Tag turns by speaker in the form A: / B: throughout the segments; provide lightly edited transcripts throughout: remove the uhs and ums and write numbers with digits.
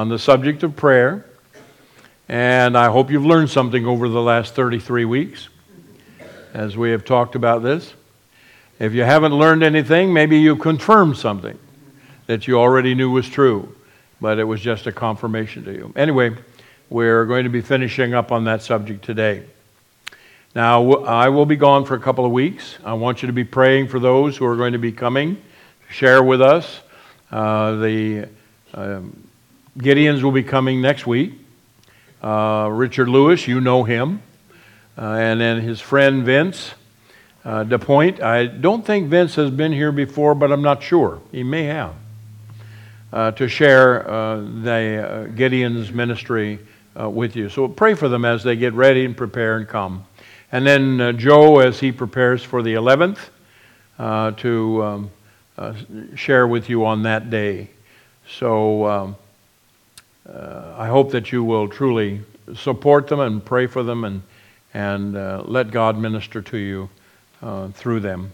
A: the subject of prayer. And I hope you've learned something over the last 33 weeks as we have talked about this. If you haven't learned anything, maybe you confirmed something that you already knew was true, but it was just a confirmation to you. Anyway, we're going to be finishing up on that subject today. Now, I will be gone for a couple of weeks. I want you to be praying for those who are going to be coming to share with us. The Gideons will be coming next week. Richard Lewis, you know him. And then his friend Vince DePoint. I don't think Vince has been here before, but I'm not sure. He may have. To share the Gideon's ministry with you. So pray for them as they get ready and prepare and come. And then Joe, as he prepares for the 11th, to share with you on that day. So I hope that you will truly support them and pray for them and let God minister to you through them.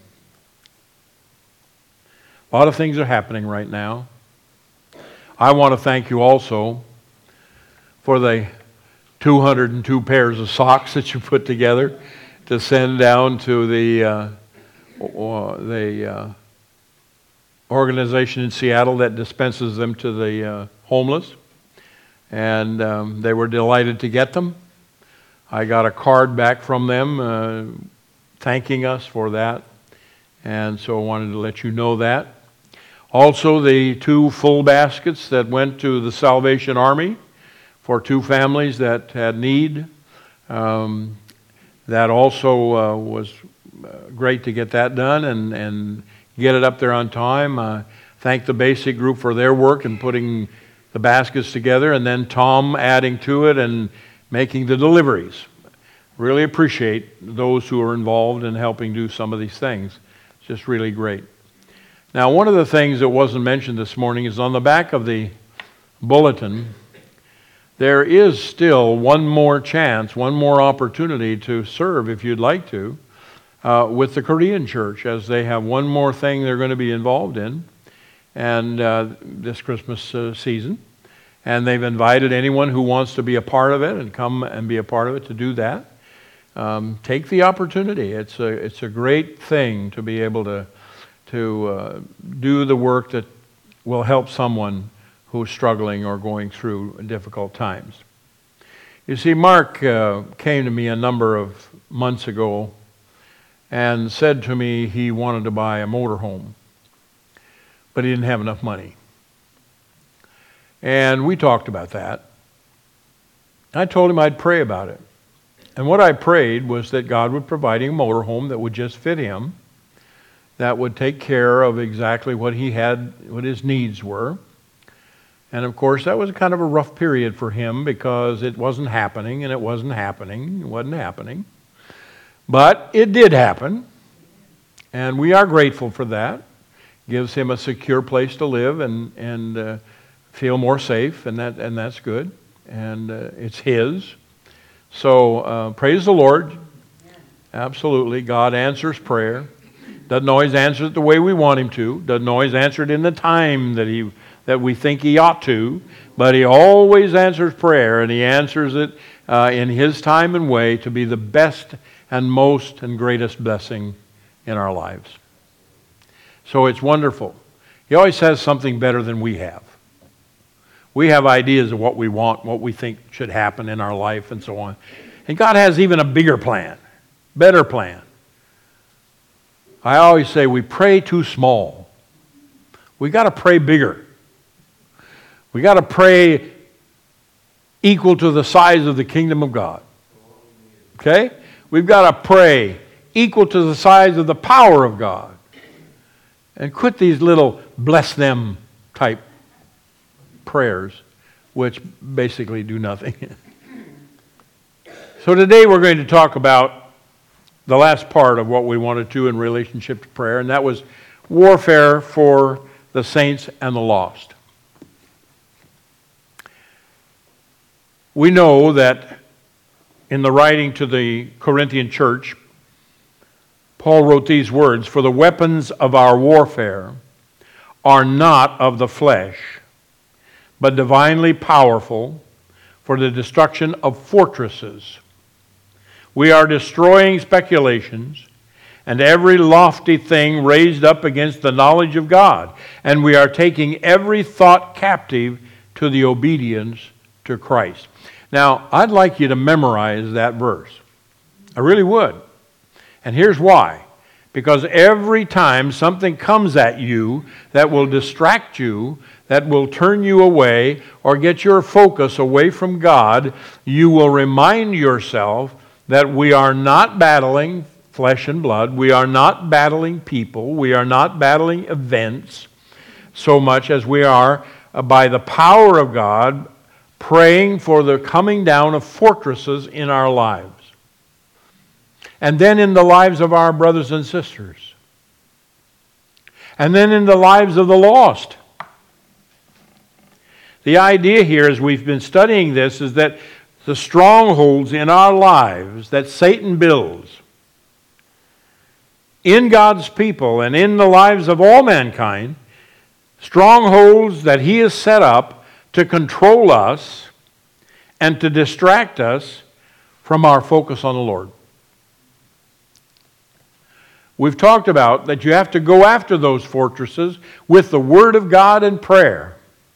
A: A lot of things are happening right now. I want to thank you also for the 202 pairs of socks that you put together to send down to the organization in Seattle that dispenses them to the homeless. And they were delighted to get them. I got a card back from them thanking us for that. And so I wanted to let you know that. Also, the 2 full baskets that went to the Salvation Army for 2 families that had need. That also was great to get that done and get it up there on time. Thank the basic group for their work in putting the baskets together, and then Tom adding to it and making the deliveries. Really appreciate those who are involved in helping do some of these things. It's just really great. Now, one of the things that wasn't mentioned this morning is on the back of the bulletin, there is still one more chance, one more opportunity to serve, if you'd like to, with the Korean church, as they have one more thing they're going to be involved in and this Christmas season. And they've invited anyone who wants to be a part of it and come and be a part of it to do that. Take the opportunity. It's a great thing to be able to do the work that will help someone who's struggling or going through difficult times. You see, Mark came to me a number of months ago and said to me he wanted to buy a motorhome, but he didn't have enough money. And we talked about that. I told him I'd pray about it. And what I prayed was that God would provide him a motorhome that would just fit him, that would take care of exactly what he had, what his needs were. And of course, that was kind of a rough period for him because it wasn't happening, and it wasn't happening, it wasn't happening. But it did happen, and we are grateful for that. Gives him a secure place to live and feel more safe, and that's good. And it's his. So praise the Lord. Absolutely, God answers prayer. Doesn't always answer it the way we want him to. Doesn't always answer it in the time that we think he ought to. But he always answers prayer, and he answers it in his time and way to be the best and most and greatest blessing in our lives. So it's wonderful. He always has something better than we have. We have ideas of what we want, what we think should happen in our life, and so on. And God has even a bigger plan, better plan. I always say we pray too small. We got to pray bigger. We got to pray equal to the size of the kingdom of God. Okay? We've got to pray equal to the size of the power of God. And quit these little bless them type prayers, which basically do nothing. So today we're going to talk about the last part of what we wanted to in relationship to prayer, and that was warfare for the saints and the lost. We know that in the writing to the Corinthian church, Paul wrote these words, "For the weapons of our warfare are not of the flesh, but divinely powerful for the destruction of fortresses. We are destroying speculations and every lofty thing raised up against the knowledge of God, and we are taking every thought captive to the obedience to Christ. Now, I'd like you to memorize that verse. I really would. And here's why. Because every time something comes at you that will distract you, that will turn you away or get your focus away from God, you will remind yourself that we are not battling flesh and blood. We are not battling people. We are not battling events so much as we are, by the power of God, praying for the coming down of fortresses in our lives. And then in the lives of our brothers and sisters. And then in the lives of the lost. The idea here, as we've been studying this, is that the strongholds in our lives that Satan builds in God's people and in the lives of all mankind, strongholds that he has set up to control us and to distract us from our focus on the Lord. We've talked about that you have to go after those fortresses with the Word of God and prayer.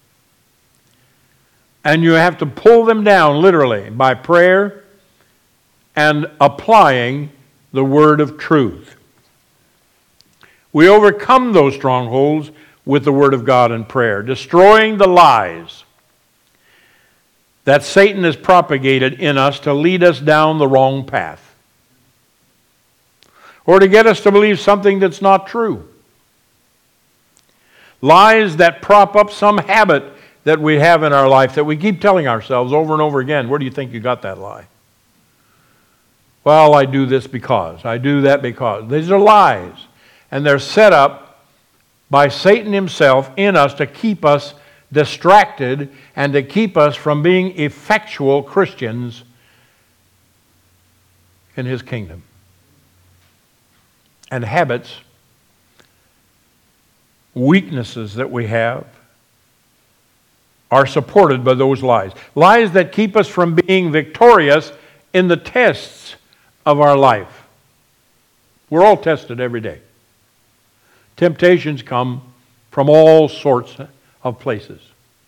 A: And you have to pull them down literally by prayer and applying the word of truth. We overcome those strongholds with the Word of God and prayer, destroying the lies that Satan has propagated in us to lead us down the wrong path, or to get us to believe something that's not true. Lies that prop up some habit that we have in our life that we keep telling ourselves over and over again. Where do you think you got that lie? Well, I do this because. I do that because. These are lies. And they're set up by Satan himself in us to keep us distracted and to keep us from being effectual Christians in his kingdom. And habits, weaknesses that we have, are supported by those lies. Lies that keep us from being victorious in the tests of our life. We're all tested every day. Temptations come from all sorts of places.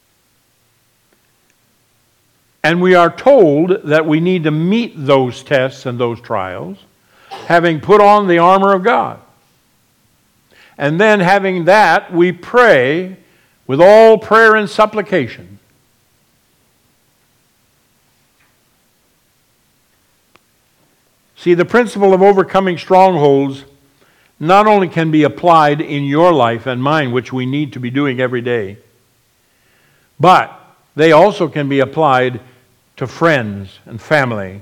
A: And we are told that we need to meet those tests and those trials, having put on the armor of God. And then having that, we pray with all prayer and supplication. See, the principle of overcoming strongholds not only can be applied in your life and mine, which we need to be doing every day, but they also can be applied to friends and family,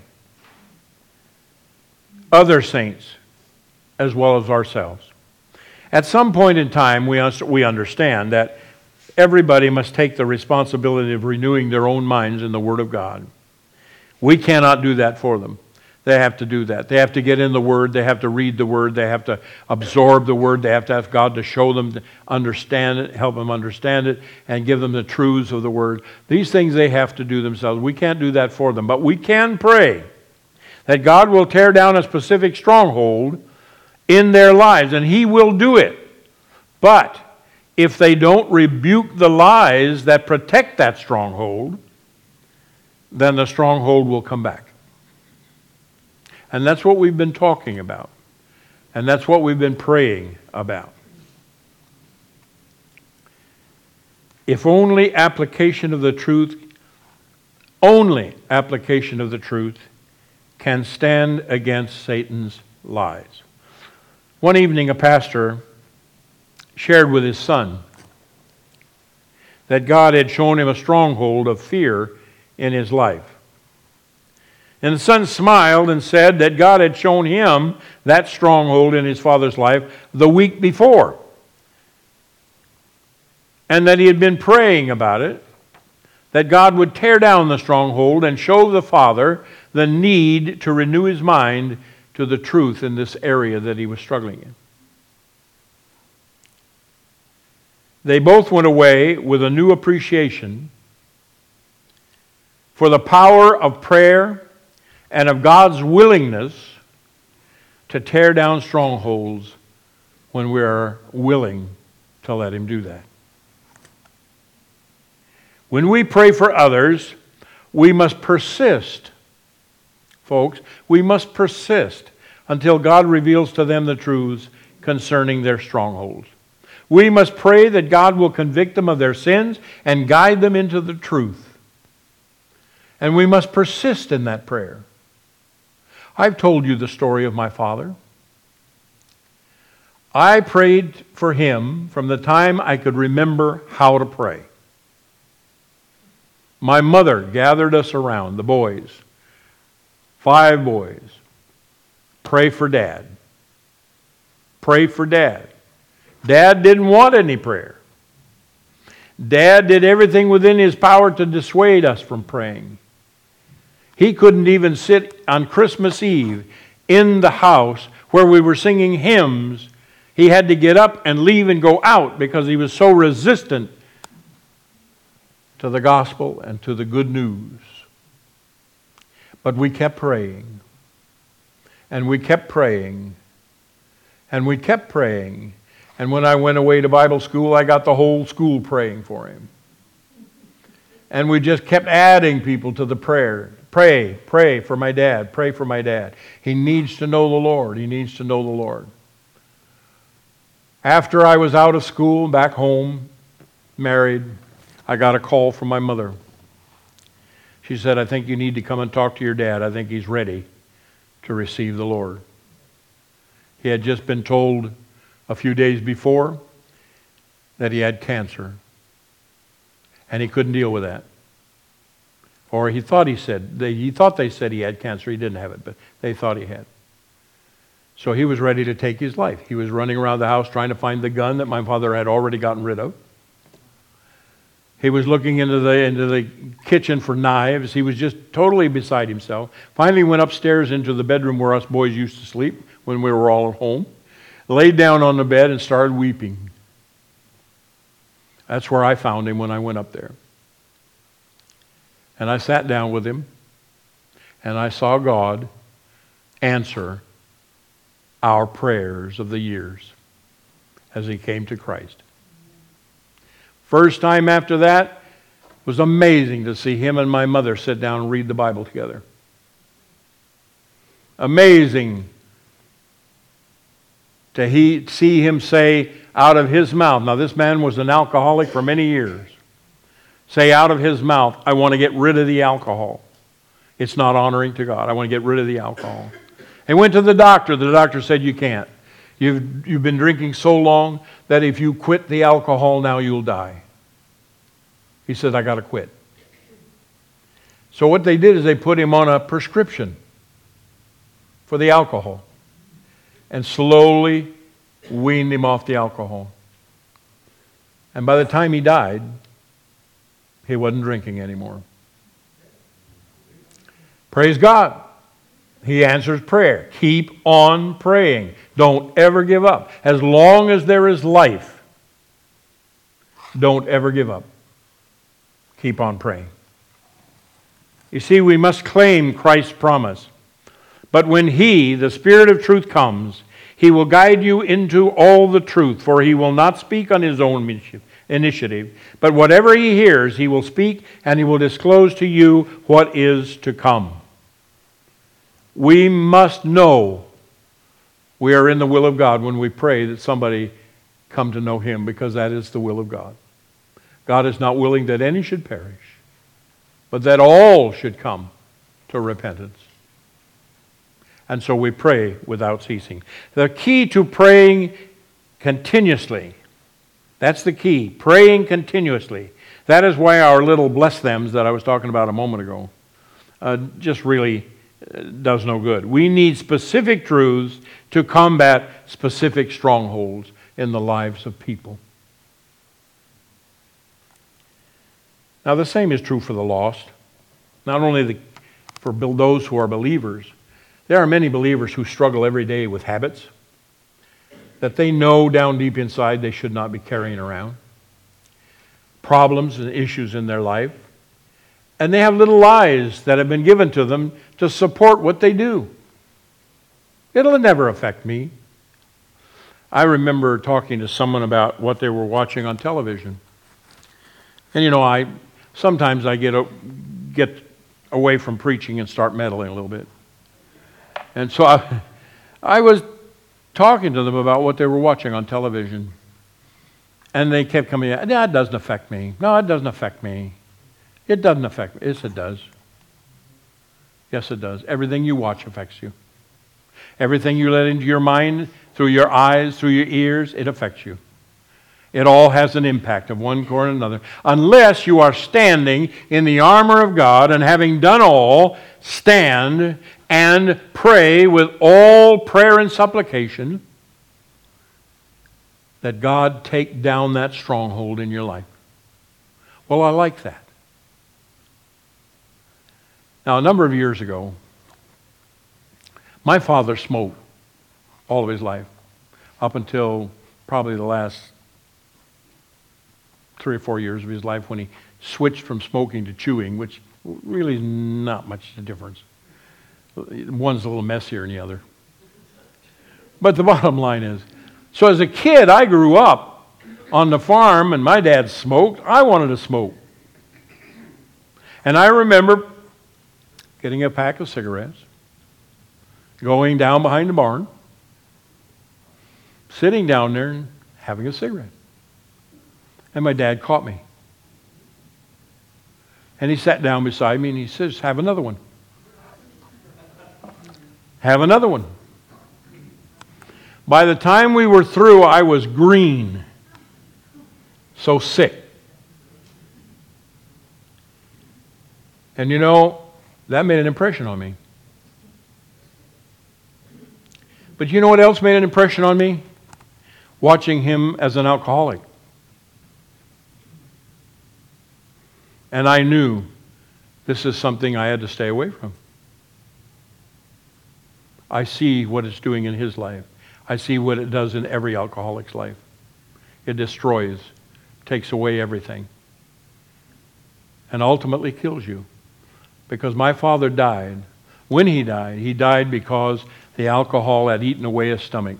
A: other saints, as well as ourselves. At some point in time, we understand that everybody must take the responsibility of renewing their own minds in the Word of God. We cannot do that for them. They have to do that. They have to get in the Word. They have to read the Word. They have to absorb the Word. They have to ask God to show them, to understand it, help them understand it, and give them the truths of the Word. These things they have to do themselves. We can't do that for them. But we can pray that God will tear down a specific stronghold in their lives, and He will do it. But if they don't rebuke the lies that protect that stronghold, then the stronghold will come back. And that's what we've been talking about. And that's what we've been praying about. If only application of the truth can stand against Satan's lies. One evening, a pastor shared with his son that God had shown him a stronghold of fear in his life. And the son smiled and said that God had shown him that stronghold in his father's life the week before. And that he had been praying about it, that God would tear down the stronghold and show the father the need to renew his mind to the truth in this area that he was struggling in. They both went away with a new appreciation for the power of prayer and of God's willingness to tear down strongholds when we are willing to let Him do that. When we pray for others, we must persist. Folks, we must persist until God reveals to them the truths concerning their strongholds. We must pray that God will convict them of their sins and guide them into the truth. And we must persist in that prayer. I've told you the story of my father. I prayed for him from the time I could remember how to pray. My mother gathered us around, the boys, 5 boys. Pray for Dad. Pray for Dad. Dad didn't want any prayer. Dad did everything within his power to dissuade us from praying. He couldn't even sit on Christmas Eve in the house where we were singing hymns. He had to get up and leave and go out because he was so resistant to the gospel and to the good news. But we kept praying. And we kept praying. And we kept praying. And when I went away to Bible school, I got the whole school praying for him. And we just kept adding people to the prayer. Pray for my dad. Pray for my dad. He needs to know the Lord. He needs to know the Lord. After I was out of school, back home, married, I got a call from my mother. She said, I think you need to come and talk to your dad. I think he's ready to receive the Lord. He had just been told a few days before that he had cancer. And he couldn't deal with that. Or he thought they said he had cancer. He didn't have it, but they thought he had. So he was ready to take his life. He was running around the house trying to find the gun that my father had already gotten rid of. He was looking into the kitchen for knives. He was just totally beside himself. Finally went upstairs into the bedroom where us boys used to sleep when we were all at home. Laid down on the bed and started weeping. That's where I found him when I went up there. And I sat down with him, and I saw God answer our prayers of the years as he came to Christ. First time after that was amazing to see him and my mother sit down and read the Bible together. Amazing to see him say out of his mouth, now this man was an alcoholic for many years, say out of his mouth, I want to get rid of the alcohol. It's not honoring to God. I want to get rid of the alcohol. He went to the doctor. The doctor said, you can't. You've been drinking so long that if you quit the alcohol now, you'll die. He said, I got to quit. So what they did is they put him on a prescription for the alcohol and slowly weaned him off the alcohol. And by the time he died, he wasn't drinking anymore. Praise God. He answers prayer. Keep on praying. Don't ever give up. As long as there is life, don't ever give up. Keep on praying. You see, we must claim Christ's promise. But when He, the Spirit of truth, comes, He will guide you into all the truth, for He will not speak on His own initiative, but whatever He hears, He will speak, and He will disclose to you what is to come. We must know we are in the will of God when we pray that somebody come to know Him, because that is the will of God. God is not willing that any should perish, but that all should come to repentance. And so we pray without ceasing. The key to praying continuously, that's the key, praying continuously. That is why our little bless thems that I was talking about a moment ago just really does no good. We need specific truths to combat specific strongholds in the lives of people. Now the same is true for the lost. Not only for those who are believers. There are many believers who struggle every day with habits that they know down deep inside they should not be carrying around. Problems and issues in their life. And they have little lies that have been given to them to support what they do. It'll never affect me. I remember talking to someone about what they were watching on television. And sometimes I get away from preaching and start meddling a little bit. And so I was talking to them about what they were watching on television. And they kept coming out, no, it doesn't affect me. No, it doesn't affect me. It doesn't affect me. Yes, it does. Yes, it does. Everything you watch affects you. Everything you let into your mind, through your eyes, through your ears, it affects you. It all has an impact of one sort or another. Unless you are standing in the armor of God and having done all, stand and pray with all prayer and supplication that God take down that stronghold in your life. Well, I like that. Now, a number of years ago, my father smoked all of his life, up until probably the last 3 or 4 years of his life when he switched from smoking to chewing, which really is not much difference. One's a little messier than the other. But the bottom line is, so as a kid, I grew up on the farm and my dad smoked. I wanted to smoke. And I remember getting a pack of cigarettes, going down behind the barn, sitting down there and having a cigarette. And my dad caught me. And he sat down beside me and he says, have another one. Have another one. By the time we were through, I was green. So sick. And that made an impression on me. But you know what else made an impression on me? Watching him as an alcoholic. And I knew this is something I had to stay away from. I see what it's doing in his life. I see what it does in every alcoholic's life. It destroys, takes away everything, and ultimately kills you. Because my father died. When he died because the alcohol had eaten away his stomach.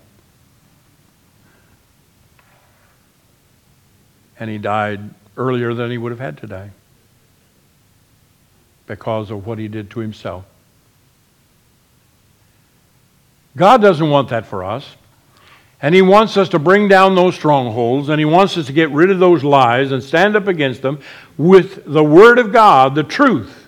A: And he died earlier than he would have had to die because of what he did to himself. God doesn't want that for us. And he wants us to bring down those strongholds, and he wants us to get rid of those lies and stand up against them with the Word of God, the truth,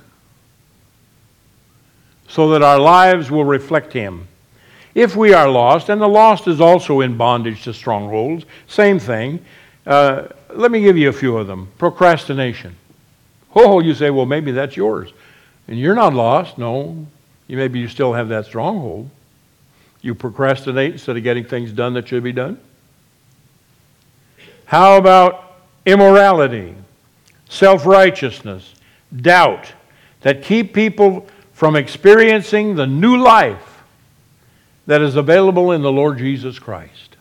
A: so that our lives will reflect him. If we are lost, and the lost is also in bondage to strongholds, same thing. Let me give you a few of them. Procrastination. Oh, you say, well, maybe that's yours. And you're not lost. No, maybe you still have that stronghold. You procrastinate instead of getting things done that should be done. How about immorality, self-righteousness, doubt, that keep people from experiencing the new life that is available in the Lord Jesus Christ?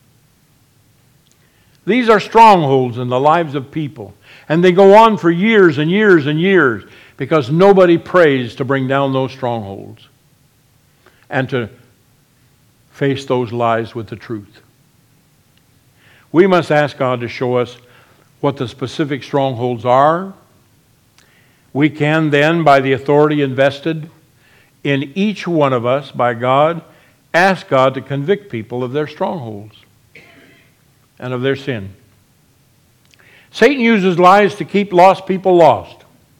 A: These are strongholds in the lives of people. And they go on for years and years and years because nobody prays to bring down those strongholds and to face those lies with the truth. We must ask God to show us what the specific strongholds are. We can then, by the authority invested in each one of us by God, ask God to convict people of their strongholds and of their sin. Satan uses lies to keep lost people lost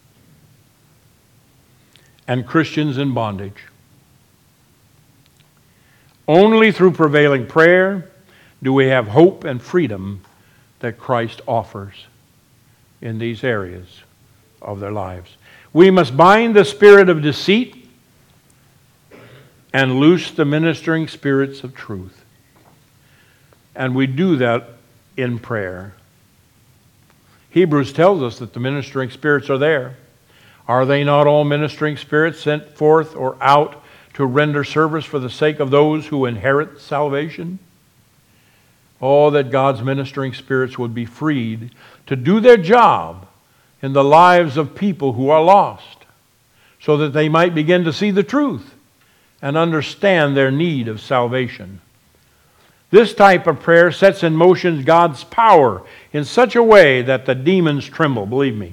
A: and Christians in bondage. Only through prevailing prayer do we have hope and freedom that Christ offers in these areas of their lives. We must bind the spirit of deceit and loose the ministering spirits of truth. And we do that in prayer. Hebrews tells us that the ministering spirits are there. Are they not all ministering spirits sent forth or out to render service for the sake of those who inherit salvation? Oh, that God's ministering spirits would be freed to do their job in the lives of people who are lost, so that they might begin to see the truth and understand their need of salvation. This type of prayer sets in motion God's power in such a way that the demons tremble, believe me.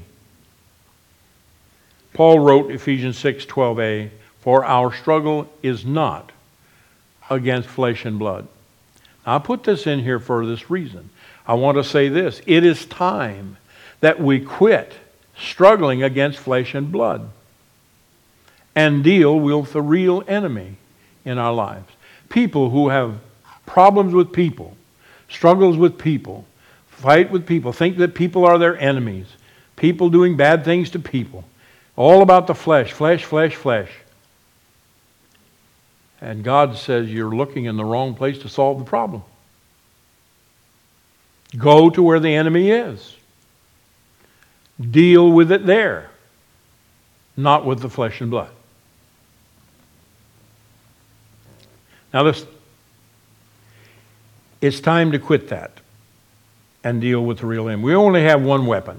A: Paul wrote Ephesians 6:12a, "For our struggle is not against flesh and blood." Now, I put this in here for this reason. I want to say this. It is time that we quit struggling against flesh and blood and deal with the real enemy in our lives. People who have problems with people, struggles with people, fight with people, think that people are their enemies, people doing bad things to people, all about the flesh, flesh, flesh, flesh. And God says you're looking in the wrong place to solve the problem. Go to where the enemy is. Deal with it there, not with the flesh and blood. Now listen, it's time to quit that and deal with the real enemy. We only have one weapon.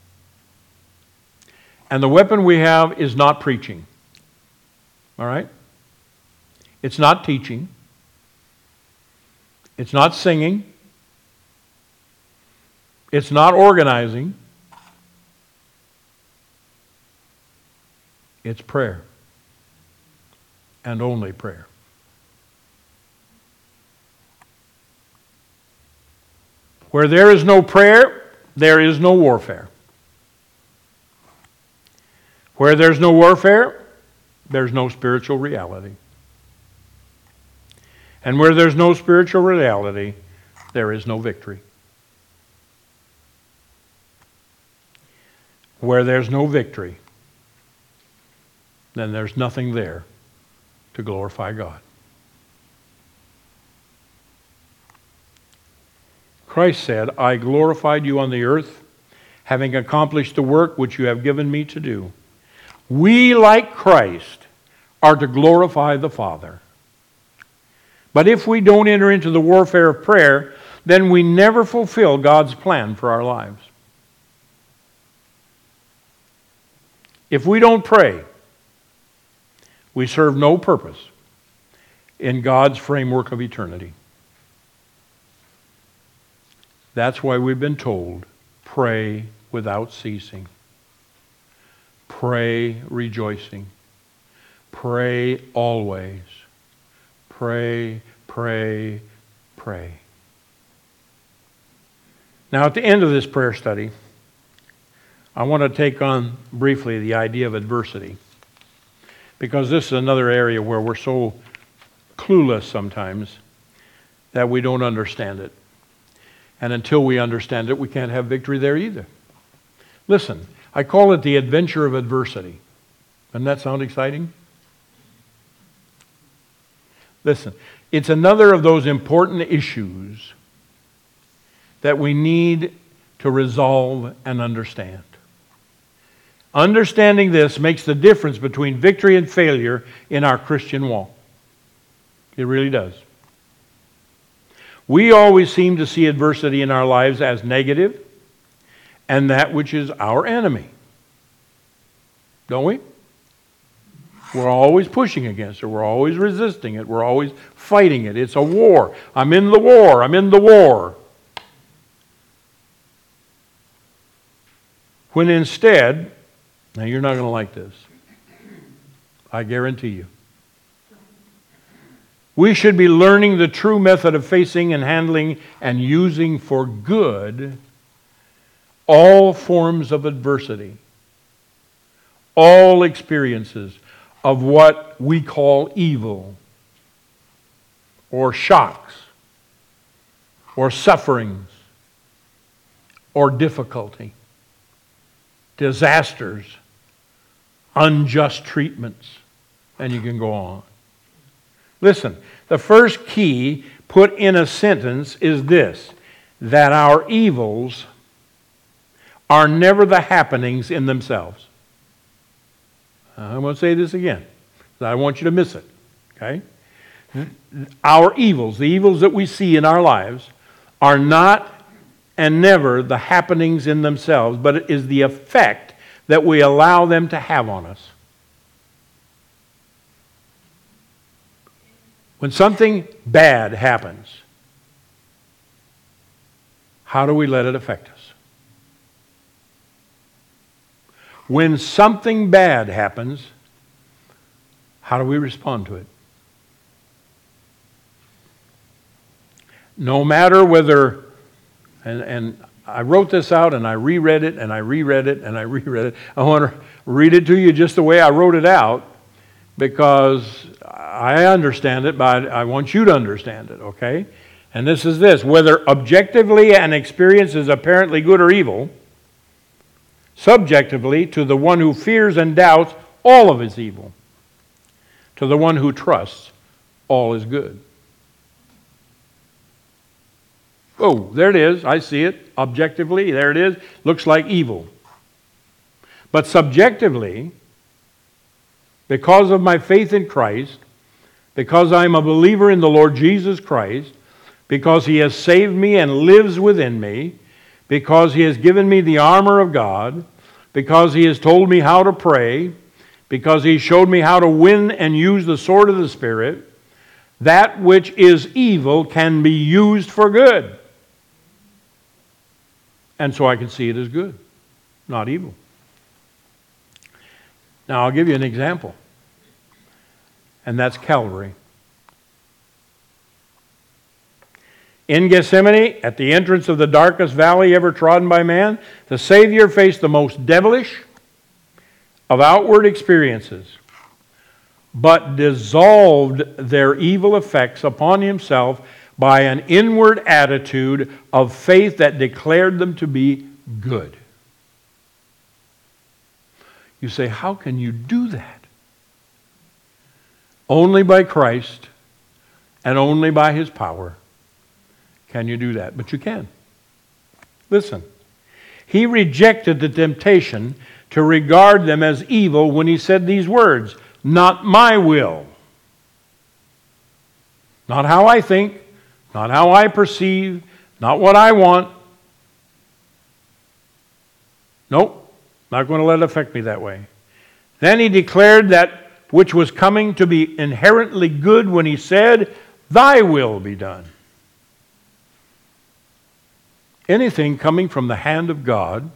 A: And the weapon we have is not preaching. All right? It's not teaching. It's not singing. It's not organizing. It's prayer. And only prayer. Where there is no prayer, there is no warfare. Where there's no warfare, there's no spiritual reality. And where there's no spiritual reality, there is no victory. Where there's no victory, then there's nothing there to glorify God. Christ said, "I glorified you on the earth, having accomplished the work which you have given me to do." We, like Christ, are to glorify the Father. But if we don't enter into the warfare of prayer, then we never fulfill God's plan for our lives. If we don't pray, we serve no purpose in God's framework of eternity. That's why we've been told, pray without ceasing. Pray rejoicing. Pray always. Pray, pray, pray. Now, at the end of this prayer study, I want to take on briefly the idea of adversity, because this is another area where we're so clueless sometimes that we don't understand it. And until we understand it, we can't have victory there either. Listen, I call it the adventure of adversity. Doesn't that sound exciting? Listen, it's another of those important issues that we need to resolve and understand. Understanding this makes the difference between victory and failure in our Christian walk. It really does. We always seem to see adversity in our lives as negative and that which is our enemy. Don't we? We're always pushing against it. We're always resisting it. We're always fighting it. It's a war. I'm in the war. I'm in the war. When instead, now you're not going to like this, I guarantee you, we should be learning the true method of facing and handling and using for good all forms of adversity, all experiences of what we call evil, or shocks, or sufferings, or difficulty, disasters, unjust treatments, and you can go on. Listen, the first key put in a sentence is this, that our evils are never the happenings in themselves. I'm going to say this again, because I want you to miss it. Okay? Our evils, the evils that we see in our lives, are not and never the happenings in themselves, but it is the effect that we allow them to have on us. When something bad happens, how do we let it affect us? When something bad happens, how do we respond to it? No matter whether, and I wrote this out and I reread it and I reread it and I reread it. I want to read it to you just the way I wrote it out because I understand it, but I want you to understand it, okay? And this is this: whether objectively an experience is apparently good or evil, subjectively, to the one who fears and doubts, all of it is evil. To the one who trusts, all is good. Oh, there it is. I see it. Objectively, there it is. Looks like evil. But subjectively, because of my faith in Christ, because I'm a believer in the Lord Jesus Christ, because He has saved me and lives within me, because He has given me the armor of God, because He has told me how to pray, because He showed me how to win and use the sword of the Spirit, that which is evil can be used for good. And so I can see it as good, not evil. Now I'll give you an example. And that's Calvary. In Gethsemane, at the entrance of the darkest valley ever trodden by man, the Savior faced the most devilish of outward experiences, but dissolved their evil effects upon Himself by an inward attitude of faith that declared them to be good. You say, how can you do that? Only by Christ and only by His power can you do that. But you can. Listen. He rejected the temptation to regard them as evil when He said these words, "Not my will." Not how I think, not how I perceive, not what I want. Nope, not going to let it affect me that way. Then He declared that which was coming to be inherently good when He said, "Thy will be done." Anything coming from the hand of God,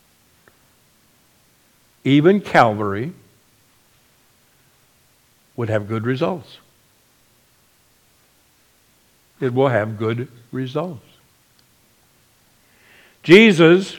A: even Calvary, would have good results. It will have good results. Jesus,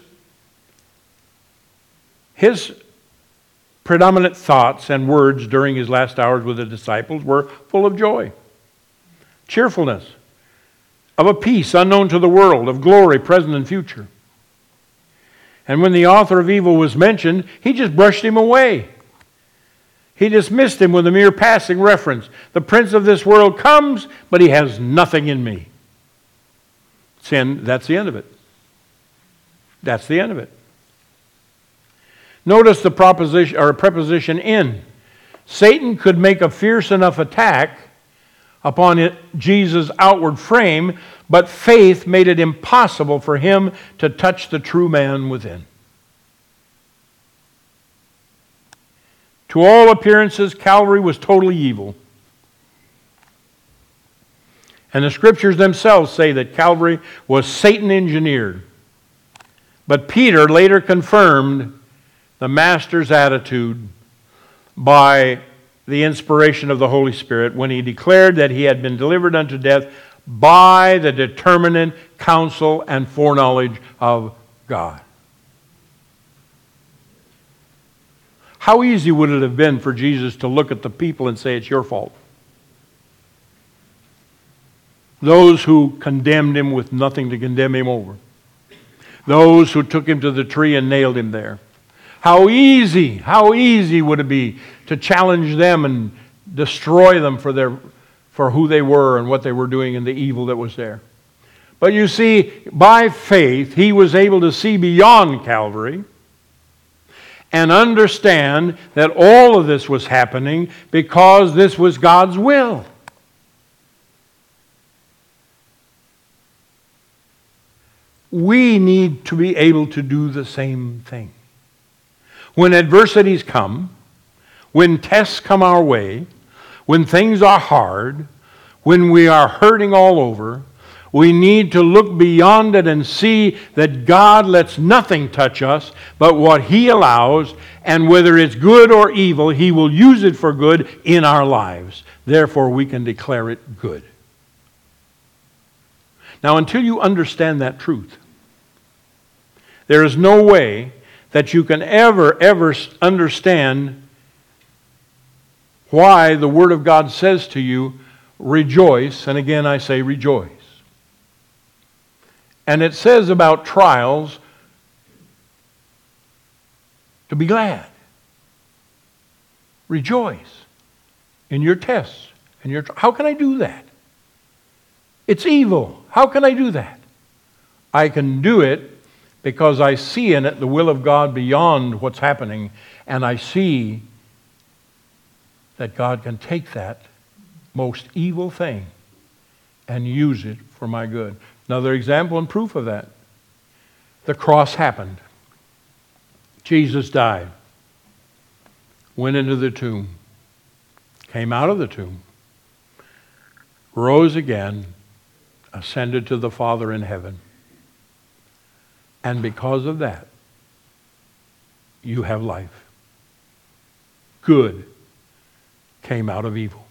A: His predominant thoughts and words during His last hours with the disciples were full of joy, cheerfulness, of a peace unknown to the world, of glory present and future. And when the author of evil was mentioned, He just brushed him away. He dismissed him with a mere passing reference. The prince of this world comes, but he has nothing in me. Sin, that's the end of it. That's the end of it. Notice the proposition or preposition "in." Satan could make a fierce enough attack upon Jesus' outward frame, but faith made it impossible for him to touch the true man within. To all appearances, Calvary was totally evil. And the Scriptures themselves say that Calvary was Satan-engineered. But Peter later confirmed the Master's attitude by the inspiration of the Holy Spirit when he declared that he had been delivered unto death by the determinate counsel and foreknowledge of God. How easy would it have been for Jesus to look at the people and say, "It's your fault"? Those who condemned him with nothing to condemn him over. Those who took him to the tree and nailed him there. How easy would it be to challenge them and destroy them for who they were and what they were doing and the evil that was there. But you see, by faith, he was able to see beyond Calvary and understand that all of this was happening because this was God's will. we need to be able to do the same thing. When adversities come, when tests come our way, when things are hard, when we are hurting all over, we need to look beyond it and see that God lets nothing touch us but what He allows, and whether it's good or evil, He will use it for good in our lives. Therefore, we can declare it good. Now, until you understand that truth, there is no way that you can ever understand why the Word of God says to you, rejoice, and again I say rejoice. And it says about trials to be glad. Rejoice in your tests. How can I do that? It's evil. How can I do that? I can do it because I see in it the will of God beyond what's happening, and I see that God can take that most evil thing and use it for my good. Another example and proof of that. The cross happened. Jesus died, went into the tomb, came out of the tomb, rose again, ascended to the Father in heaven. And because of that, you have life. Good came out of evil.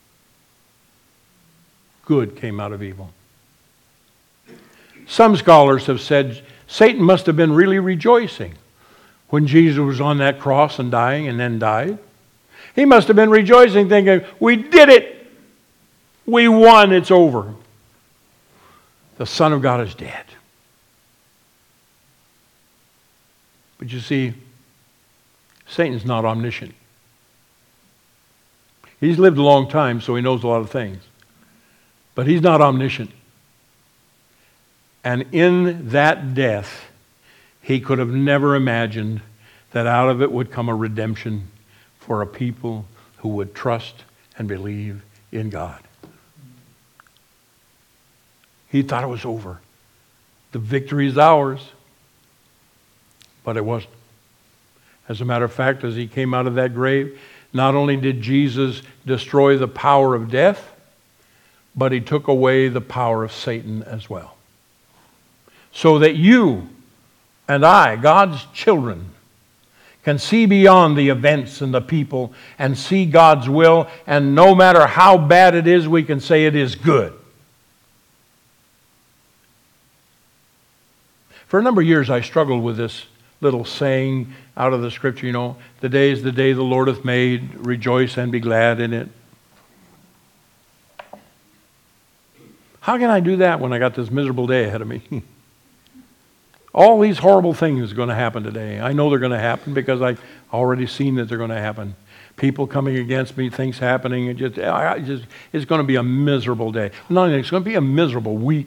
A: Good came out of evil. Some scholars have said Satan must have been really rejoicing when Jesus was on that cross and dying and then died. He must have been rejoicing, thinking, we did it. We won. It's over. The Son of God is dead. But you see, Satan's not omniscient. He's lived a long time, so he knows a lot of things. But he's not omniscient. And in that death, he could have never imagined that out of it would come a redemption for a people who would trust and believe in God. He thought it was over. The victory is ours. But it wasn't. As a matter of fact, as he came out of that grave, not only did Jesus destroy the power of death, but he took away the power of Satan as well. So that you and I, God's children, can see beyond the events and the people and see God's will, and no matter how bad it is, we can say it is good. For a number of years, I struggled with this little saying out of the Scripture, the day is the day the Lord hath made, rejoice and be glad in it. How can I do that when I got this miserable day ahead of me? All these horrible things are going to happen today. I know they're going to happen because I've already seen that they're going to happen. People coming against me, things happening. It's going to be a miserable day. No, it's going to be a miserable week.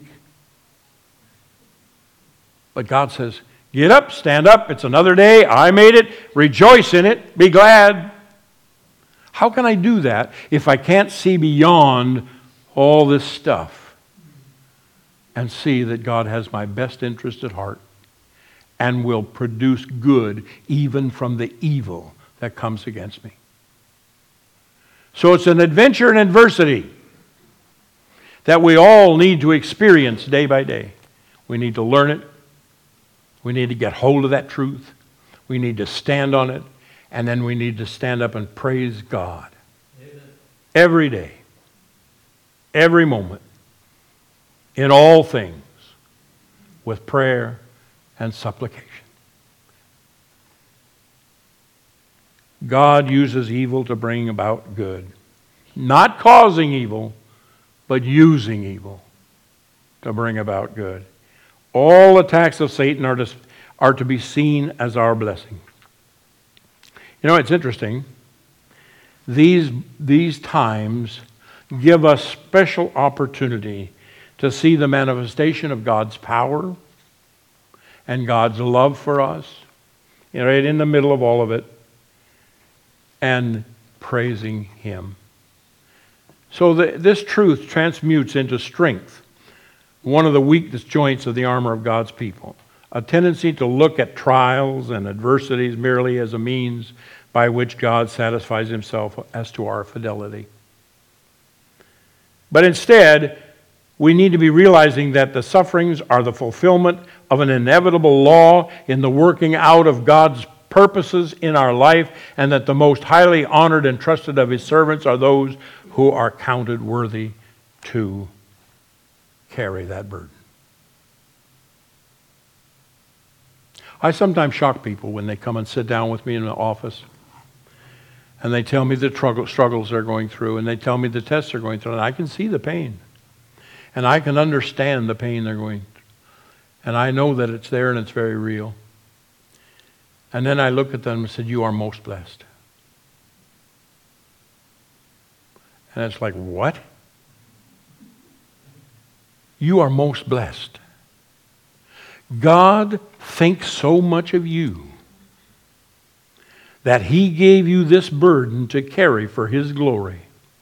A: But God says, get up, stand up. It's another day. I made it. Rejoice in it. Be glad. How can I do that if I can't see beyond all this stuff and see that God has my best interest at heart and will produce good even from the evil that comes against me? So it's an adventure in adversity that we all need to experience day by day. We need to learn it. We need to get hold of that truth. We need to stand on it. And then we need to stand up and praise God. Amen. Every day. Every moment. In all things. With prayer and supplication. God uses evil to bring about good. Not causing evil, but using evil to bring about good. All attacks of Satan are to be seen as our blessing. It's interesting. These times give us special opportunity to see the manifestation of God's power and God's love for us, right in the middle of all of it, and praising Him. So this truth transmutes into strength one of the weakest joints of the armor of God's people. A tendency to look at trials and adversities merely as a means by which God satisfies himself as to our fidelity. But instead, we need to be realizing that the sufferings are the fulfillment of an inevitable law in the working out of God's purposes in our life, and that the most highly honored and trusted of his servants are those who are counted worthy to carry that burden. I sometimes shock people when they come and sit down with me in the office and they tell me the struggles they're going through, and they tell me the tests they're going through, and I can see the pain. And I can understand the pain they're going through. And I know that it's there and it's very real. And then I look at them and said, "You are most blessed." And it's like, what? You are most blessed. God thinks so much of you that he gave you this burden to carry for his glory.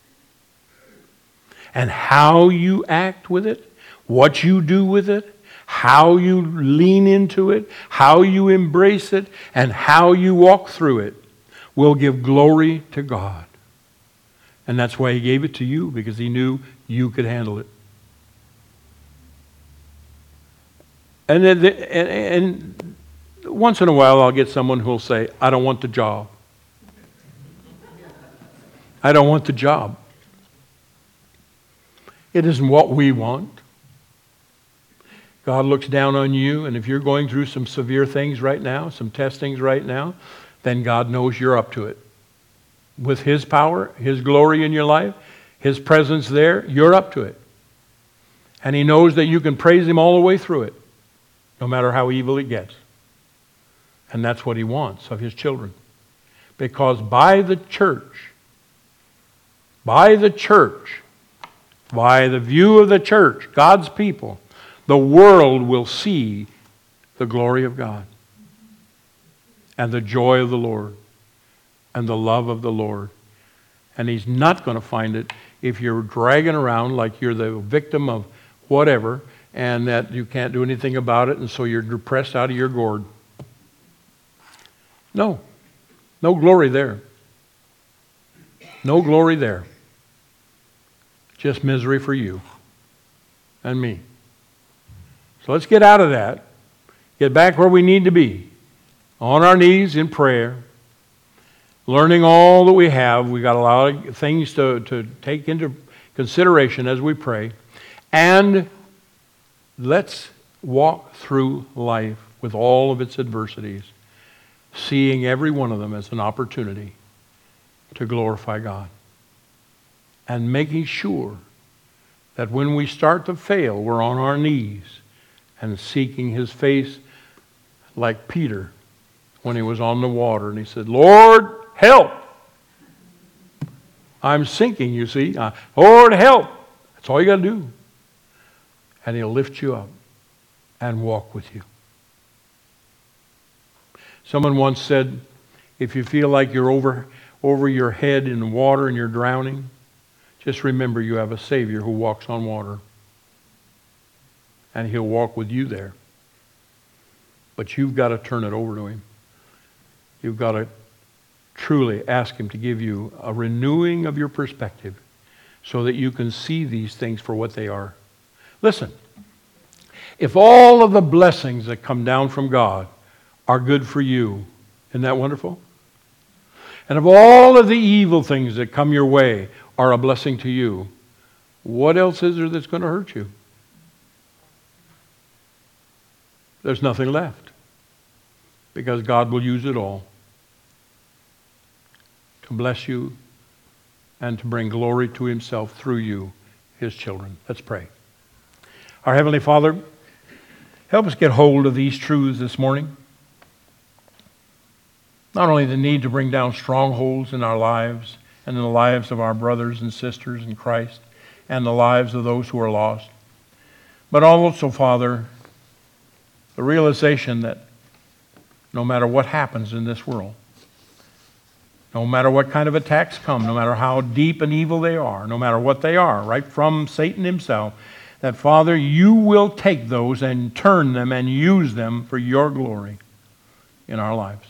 A: And how you act with it, what you do with it, how you lean into it, how you embrace it, and how you walk through it will give glory to God. And that's why he gave it to you, because he knew you could handle it. And once in a while I'll get someone who'll say, "I don't want the job. I don't want the job." It isn't what we want. God looks down on you, and if you're going through some severe things right now, some testings right now, then God knows you're up to it. With his power, his glory in your life, his presence there, you're up to it. And he knows that you can praise him all the way through it, no matter how evil it gets. And that's what he wants of his children. Because by the view of the church, God's people, the world will see the glory of God and the joy of the Lord and the love of the Lord. And he's not going to find it if you're dragging around like you're the victim of whatever and that you can't do anything about it, and so you're depressed out of your gourd. No glory there. No glory there. Just misery for you and me. So let's get out of that. Get back where we need to be. On our knees in prayer. Learning all that we have. We got a lot of things to take into consideration as we pray. And let's walk through life with all of its adversities, seeing every one of them as an opportunity to glorify God. And making sure that when we start to fail, we're on our knees and seeking his face like Peter when he was on the water. And he said, "Lord, help! I'm sinking, you see. Lord, help!" That's all you got to do. And he'll lift you up and walk with you. Someone once said, if you feel like you're over your head in the water and you're drowning, just remember you have a Savior who walks on water. And he'll walk with you there. But you've got to turn it over to him. You've got to truly ask him to give you a renewing of your perspective so that you can see these things for what they are. Listen, if all of the blessings that come down from God are good for you, isn't that wonderful? And if all of the evil things that come your way are a blessing to you, what else is there that's going to hurt you? There's nothing left. Because God will use it all to bless you and to bring glory to himself through you, his children. Let's pray. Our Heavenly Father, help us get hold of these truths this morning. Not only the need to bring down strongholds in our lives and in the lives of our brothers and sisters in Christ and the lives of those who are lost, but also, Father, the realization that no matter what happens in this world, no matter what kind of attacks come, no matter how deep and evil they are, no matter what they are, right from Satan himself, that, Father, you will take those and turn them and use them for your glory in our lives.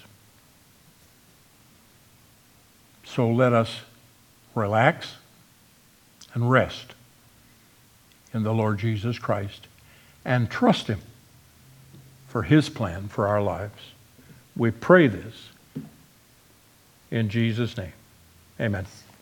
A: So let us relax and rest in the Lord Jesus Christ and trust him for his plan for our lives. We pray this in Jesus' name. Amen.